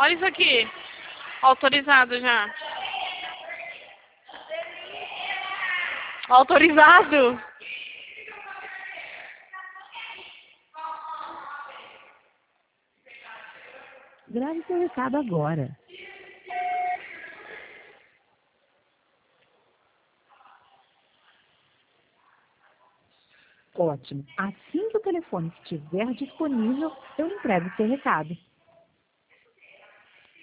Olha isso aqui. Autorizado já. Autorizado. Grave seu recado agora. Ótimo. Assim que o telefone estiver disponível, eu entrego seu recado.